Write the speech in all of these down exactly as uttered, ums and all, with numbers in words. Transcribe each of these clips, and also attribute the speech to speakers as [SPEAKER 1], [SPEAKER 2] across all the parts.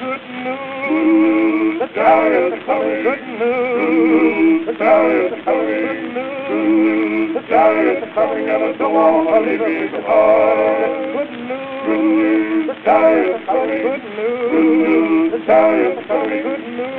[SPEAKER 1] good news. The chariots are coming, good news. The chariots are coming, good news. The chariots are coming, and I don't want to leave me behind. Good news. The chariots are coming, good news. The chariots are coming, good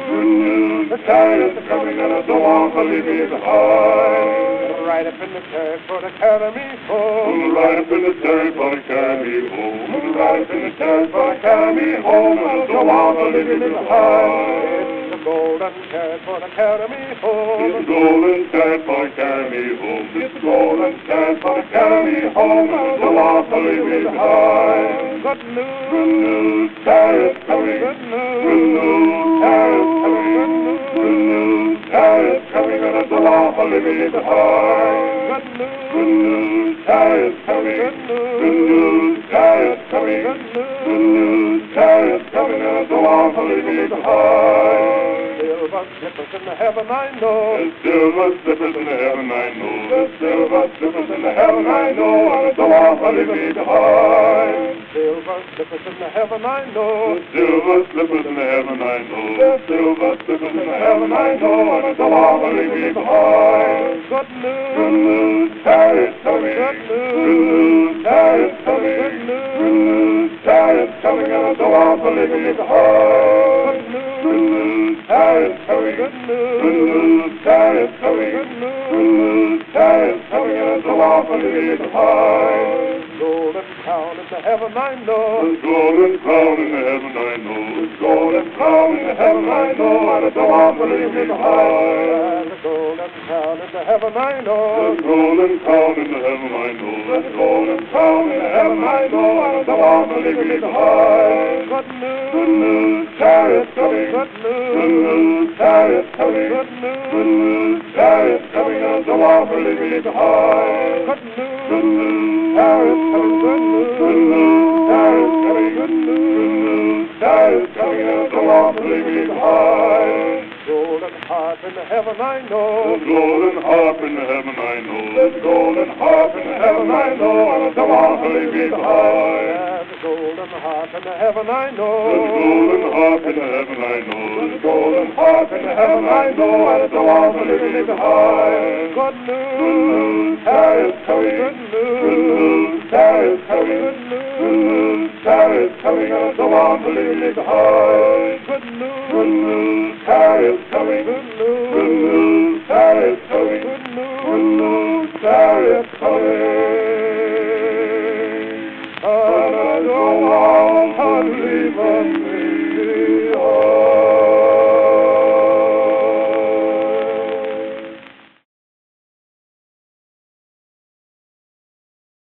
[SPEAKER 1] news. The chariots are coming, and I don't want to leave me behind. Right up in the chariot for to carry me home. Right up in the chariot for to carry me home. Right up in the chariot for to carry me home. And I don't want to leave me behind. It's the golden chariot for to carry me home. It's the golden chariot for to carry me home. It's the golden chariot for to carry me home. And I don't want to leave me behind. Good news, good news, chariot coming. Good news, good news, chariot coming. Good news, good news, chariot coming. And I don't want to leave me behind. Good news, good news, chariots coming. Good news, good news, chariots coming. Good news, good news, chariots coming. And I don't want to leave me behind. Silver slippers in the heaven I know. There's silver slippers in the heaven I know. There's silver slippers in the heaven I know. And I don't want to leave me behind. Silver slippers in the heaven I know. There's silver slippers in the heaven I know. There's silver slippers in the heaven I know. And I don't want to leave me behind. Good news, good news, chariots coming. Good news, good news, chariots coming. Good news, good news, chariots coming. And I don't want to leave me behind. Good news, good news, chariots coming. Good news, good news, chariots coming. Good news, good news, chariots coming. And I don't want to leave me behind. Golden crown in the heaven I know. The golden crown in the heaven I know. The golden crown in the heaven I know. And I don't want to leave me behind. The golden crown in the heaven I know. The golden crown in the heaven I know. The golden crown in the heaven I know. And I don't want to leave me behind. Good news, good news, chariots coming. Good news, good news, chariots coming. Good news, good news, chariots coming. And I don't want to leave me behind. Good news, good news, chariots coming. Good news, good news, chariots coming. Good news, good news, chariots coming. And I don't want to leave me behind. Golden harp in the heaven I know. The golden harp in the heaven I know. The golden harp in the heaven I know. And I don't want to leave me behind. The golden harp in the heaven I know. The golden harp in the heaven I know. The golden harp in the heaven I know. And I don't want to leave me behind. Good news, good news, chariots coming. Good news, good news, chariots coming. Good news, good news, chariots coming. And I don't want to leave me behind. Good news, good news, chariots coming. Good news, good news, chariots coming. Good news, good news, chariots coming. And I don't want